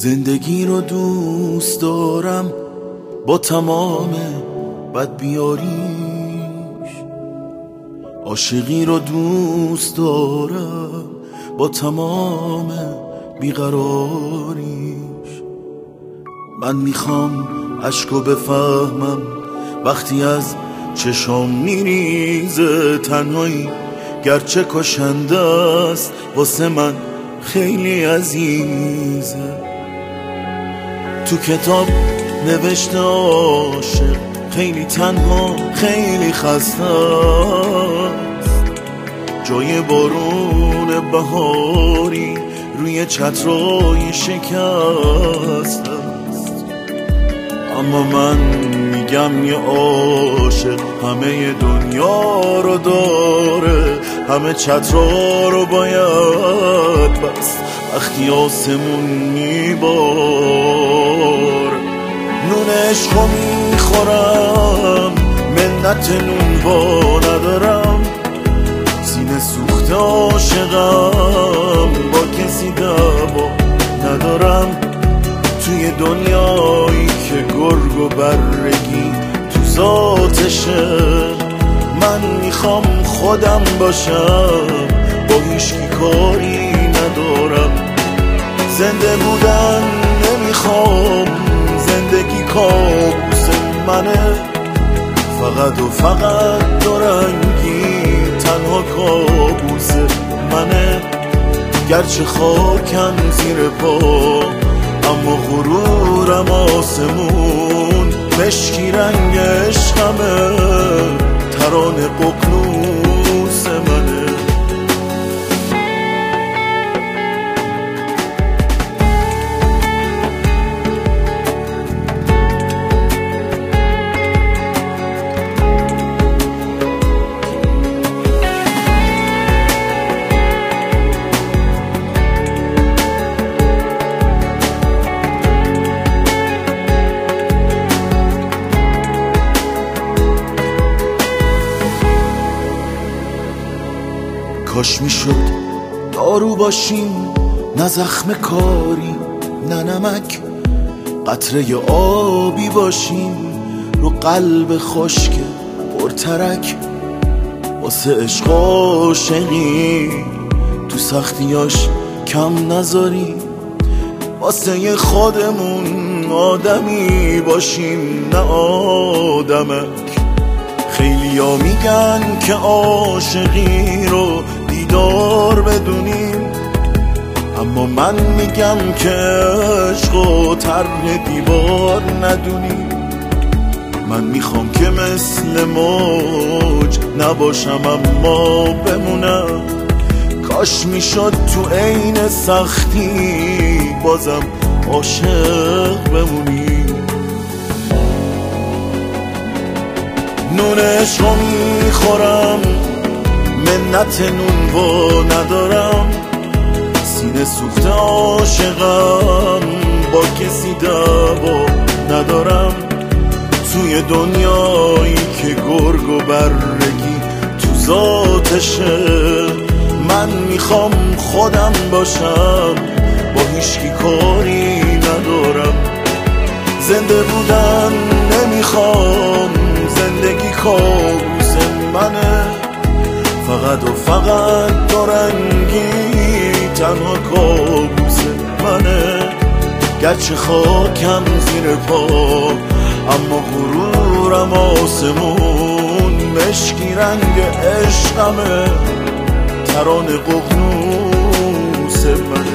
زندگی رو دوست دارم با تمام بدبیاریش، عاشقی رو دوست دارم با تمام بیقراریش. من میخوام عشقو بفهمم وقتی از چشام میریزه، تنهایی گرچه کشنده است واسه من خیلی عزیزه. تو کتاب نوشته عاشق خیلی تنها خیلی خسته است، جای بارون بهاری روی چترای شکست است. اما من میگم یه عاشق همه دنیا رو داره، همه چترا رو باید بس وقتی آسمون میبار. نون عشقو میخورم منت نون با ندارم، سینه سوخته عاشقم با کسی دعوا ندارم. توی دنیایی که گرگ و برگی تو ذاتشه، من میخوام خودم باشم با هیچکی کاری ندارم. زنده بودن نمیخوام، زندگی کابوس منه، فقط و فقط دورنگی تنها کابوس منه. گرچه خاکم زیر پا اما غرورم آسمون، مشکی رنگ عشقمه ترانه ققنوس منه. کاش میشد دارو باشیم، نه زخم کاری نه نمک، قطره آبی باشیم رو قلب خشک پرترک. واسه عشق عاشقی تو سختیاش کم نذاری، واسه خودمون آدمی باشیم نه آدمک. خیلیا میگن که عاشقی رو دیدار بدونیم، اما من میگم که عشقو طرح دیوار ندونیم. من میخوام که مثل موج نباشم اما بمونم، کاش میشد تو عین سختی بازم عاشق بمونیم. نون عشقو میخورم منت نون با ندارم، سینه سوخته عاشقم با کسی دعوا ندارم. توی دنیایی که گرگ و برگی تو ذاتشه، من میخوام خودم باشم با هیچکی کاری ندارم. زنده بودن نمیخوام، زندگی کابوس منه، فقط و فقط دورنگی تنها کابوس منه. گرچه خاکم زیر پا اما غرورم آسمون، مشکی رنگ عشقمه ترانه ققنوس منه.